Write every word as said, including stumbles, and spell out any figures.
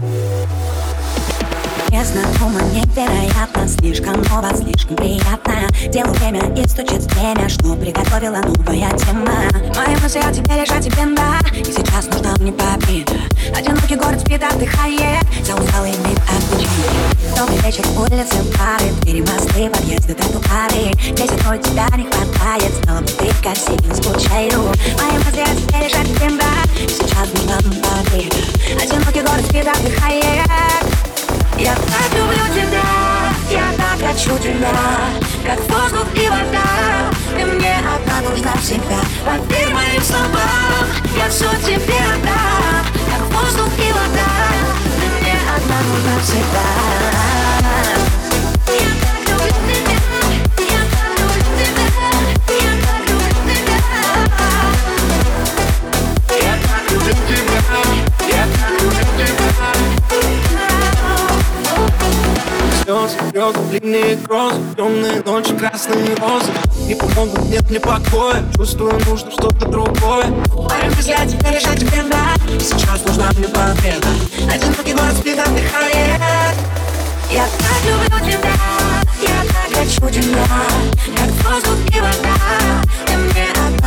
Незнакомо, невероятно, слишком ново, слишком приятно. Делаю время и стучит время, что приготовила новая тема. Мои мысли о тебе лежат тебе, да, и сейчас нужна мне победа. Одинокий город спит, отдыхает, за усталый вид отвечает. Добрый вечер, улицы, бары, двери, мосты, подъезды, тротуары. Десять ноль тебя не хватает, знала бы ты, как сильно скучаю. Мои мысли о тебе лежат тебе, да, и сейчас нужна мне победа. Одинокий город спит, отдыхает. Я так люблю тебя, я так хочу тебя, как воздух и вода. Ты мне одна нужна всегда. Поверь моим словам, я все тебе отдам, как воздух и вода. Ты мне одна нужна всегда. Я так люблю тебя, я так люблю тебя, я так люблю тебя. Я так люблю тебя, я так люблю тебя. Слезы, слезы, длинные грозы, темные ночи, красные розы не помогут, нет мне покоя. Чувствую, нужно что-то другое. Мои мысли о тебе лежат тебе, да, сейчас нужна мне победа. Одинокий город спит, отдыхает. Я так люблю тебя, я так хочу тебя, как воздух и вода. Ты мне одна